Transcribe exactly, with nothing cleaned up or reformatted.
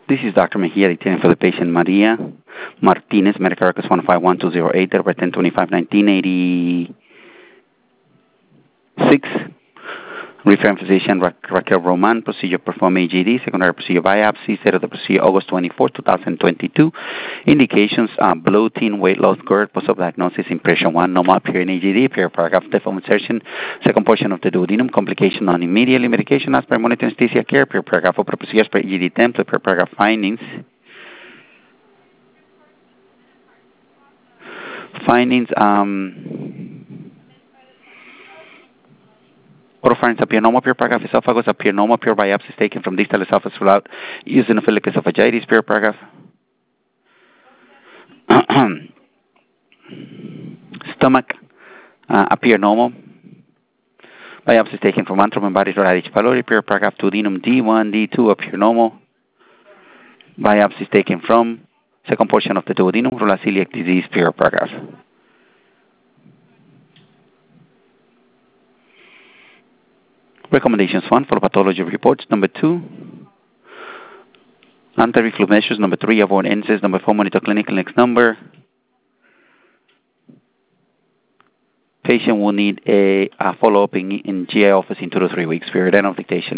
This is Doctor Mejia dictating for the patient Maria Martinez, medical records one five one two zero eight, date of birth ten twenty-five nineteen eighty-six. Referring physician Ra- Raquel Roman, procedure performed A G D, secondary procedure biopsy, set of the procedure August twenty-fourth, twenty twenty-two. Indications, uh, bloating, weight loss, GERD, post-op diagnosis, impression one, normal appearing A G D, period paragraph, default insertion, second portion of the duodenum, complication non immediately, medication as per monitor anesthesia care, period paragraph, opera procedures per A G D template, period paragraph, findings. Findings, um... Oropharynx appear normal, pure paragraph, esophagus appear normal, pure biopsies taken from distal esophagus throughout eosinophilic esophagitis, pure paragraph. Stomach uh, appear normal. Biopsies taken from antrum and body H. pylori, pure paragraph. Duodenum D one, D two appear normal. Biopsies taken from second portion of the duodenum, rula-celiac disease, pure paragraph. Recommendations one, for pathology reports. Number two, anti-reflux measures. Number three, avoid N SAIDs. Number four, monitor clinical next number. Patient will need a, a follow-up in, in G I office in two to three weeks. Period. End of dictation.